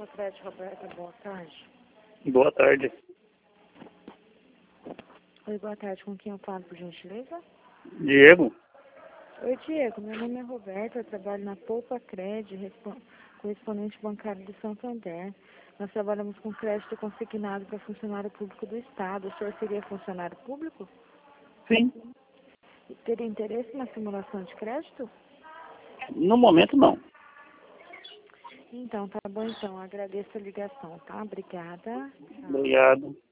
Crédito, Roberta, boa tarde. Boa tarde. Oi, boa tarde. Com quem eu falo, por gentileza? Diego? Oi, Diego. Meu nome é Roberta, eu trabalho na Poupa Crédito, correspondente bancário do Santander. Nós trabalhamos com crédito consignado para funcionário público do Estado. O senhor seria funcionário público? Sim. E teria interesse na simulação de crédito? No momento, não. Então, tá bom então. Agradeço a ligação, tá? Obrigada. Tchau. Obrigado.